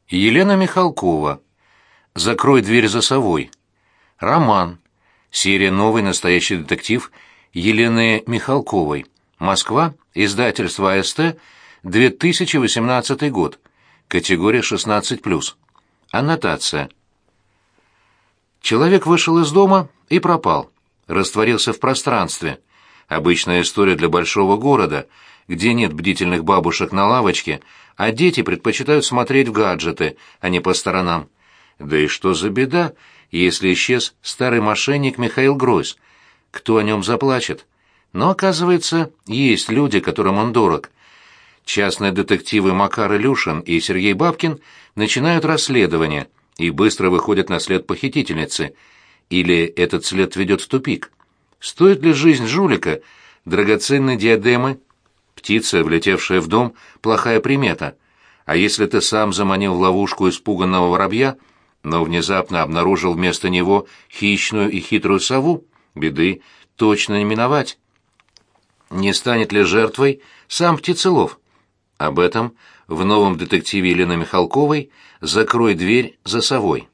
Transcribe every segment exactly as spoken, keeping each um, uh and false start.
Елена Михалкова. «Закрой дверь за совой». Роман. Серия «Новый настоящий детектив» Елены Михалковой. Москва. Издательство А Эс Тэ. две тысячи восемнадцатый год. Категория шестнадцать плюс. Аннотация. Человек вышел из дома и пропал. Растворился в пространстве. Обычная история для большого города, где нет бдительных бабушек на лавочке, а дети предпочитают смотреть в гаджеты, а не по сторонам. Да и что за беда, если исчез старый мошенник Михаил Гройс? Кто о нем заплачет? Но, оказывается, есть люди, которым он дорог. Частные детективы Макар Илюшин и Сергей Бабкин начинают расследование и быстро выходят на след похитительницы. Или этот след ведет в тупик? Стоит ли жизнь жулика драгоценной диадемы? Птица, влетевшая в дом, плохая примета. А если ты сам заманил в ловушку испуганного воробья, но внезапно обнаружил вместо него хищную и хитрую сову, беды точно не миновать. Не станет ли жертвой сам птицелов? Об этом в новом детективе Елены Михалковой «Закрой дверь за совой».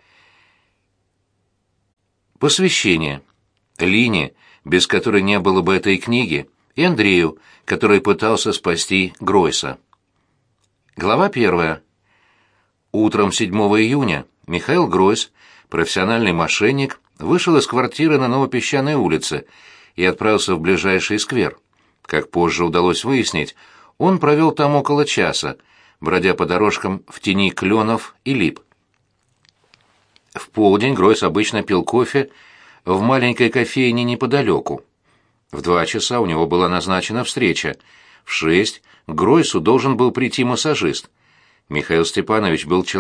Посвящение. Лине, без которой не было бы этой книги, и Андрею, который пытался спасти Гройса. Глава первая. Утром седьмого июня Михаил Гройс, профессиональный мошенник, вышел из квартиры на Новопесчаной улице и отправился в ближайший сквер. Как позже удалось выяснить, он провел там около часа, бродя по дорожкам в тени кленов и лип. В полдень Гройс обычно пил кофе в маленькой кофейне неподалеку. В два часа у него была назначена встреча. В шесть к Гройсу должен был прийти массажист. Михаил Степанович был человеком